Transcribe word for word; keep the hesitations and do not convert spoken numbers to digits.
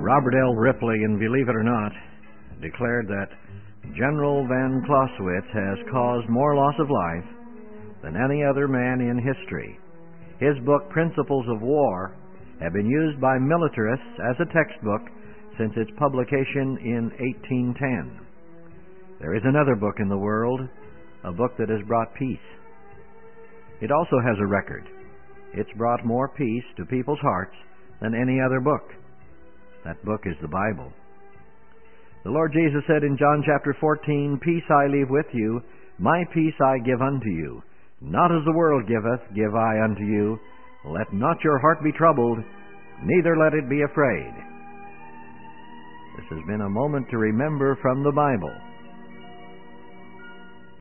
Robert L. Ripley, and believe it or not, declared that General Van Clausewitz has caused more loss of life than any other man in history. His book, Principles of War, have been used by militarists as a textbook since its publication in eighteen ten. There is another book in the world, a book that has brought peace. It also has a record. It's brought more peace to people's hearts than any other book. That book is the Bible. The Lord Jesus said in John chapter fourteen, "Peace I leave with you, my peace I give unto you. Not as the world giveth, give I unto you. Let not your heart be troubled, neither let it be afraid." This has been a moment to remember from the Bible.